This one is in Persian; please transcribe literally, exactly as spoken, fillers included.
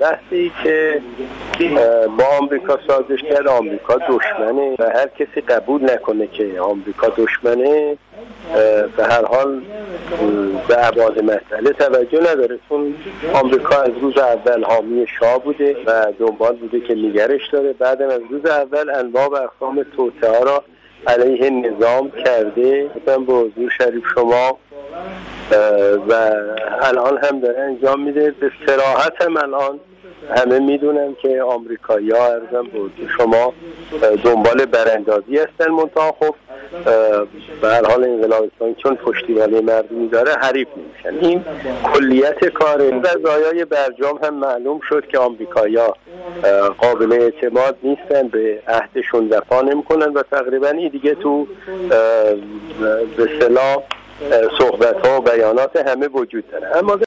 بحثی که با آمریکا سازش کرد، آمریکا دشمنه و هر کسی قبول نکنه که آمریکا دشمنه به هر حال به ابعاد مسئله توجه نداره، چون آمریکا از روز اول حامی شاه بوده و دنبال بوده که نگرش داره. بعدم از روز اول انواع و اقسام توطئه را علیه نظام کرده، مثلا به حضور شریف شما و الان هم داره انجام میده. به صراحت هم الان همه میدونن که آمریکایی‌ها ارزم به شما دنبال براندازی هستن، منتها خب به هر حال انقلاب اسلامی چون پشتیبانی مردمی داره حریف نمیشن. این کلیت کار. قضایای برجام هم معلوم شد که آمریکایی‌ها قابل اعتماد نیستن، به عهدشون وفا نمی‌کنن و تقریبا این دیگه تو به اصطلاح صحبت‌ها و بیانات همه وجود داره. اما